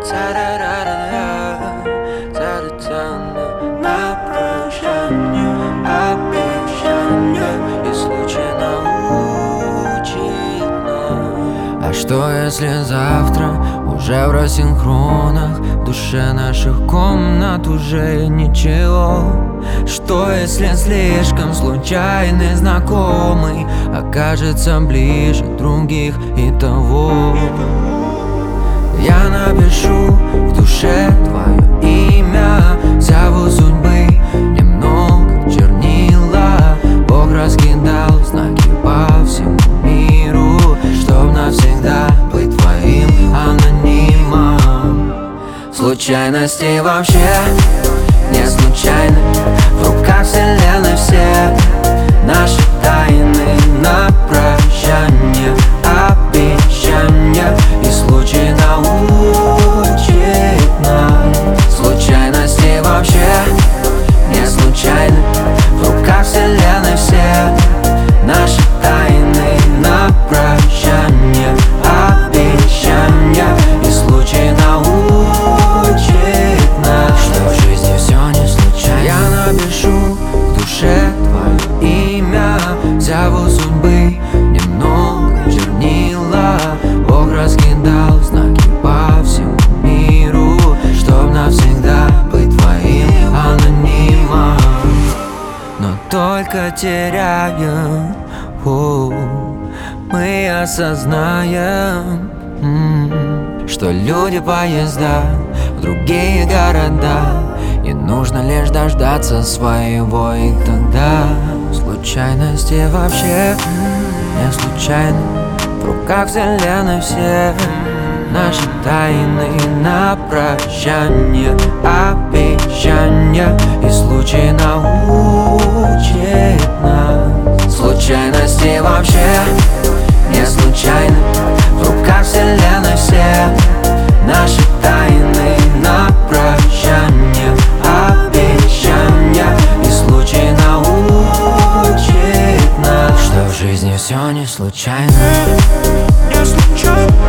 На прощание обещание, и случай научит нас. А что если завтра уже в рассинхронах, в душе наших комнат уже ничего? Что если слишком случайный знакомый окажется ближе других и того? Я напишу в душе твое имя, зову судьбы немного чернила. Бог раскидал знаки по всему миру, чтоб навсегда быть твоим анонимом. Случайности вообще не случайны, в руках вселенной все наши тайны. На прощание обещания, и случай научит нас. Случайности вообще не случайны, в руках вселенной все наши тайны. На прощание обещания, и случай научит нас, что в жизни все не случайно. Я напишу в душе твое имя, зову судьбы немного чернила. Бог раскидал знаки по всему миру, чтоб навсегда быть твоим анонимом. Но только теряем, мы осознаем, что люди поезда в другие города, и нужно лишь дождаться своего, и тогда случайности вообще не случайны, в руках вселенной все наши тайны. На прощание обещания, и случай научит нас. Случайности вообще не случайны, в руках вселенной все наши тайны. На прощание обещания, и случай научит нас, что в жизни все не случайно. Не случайно.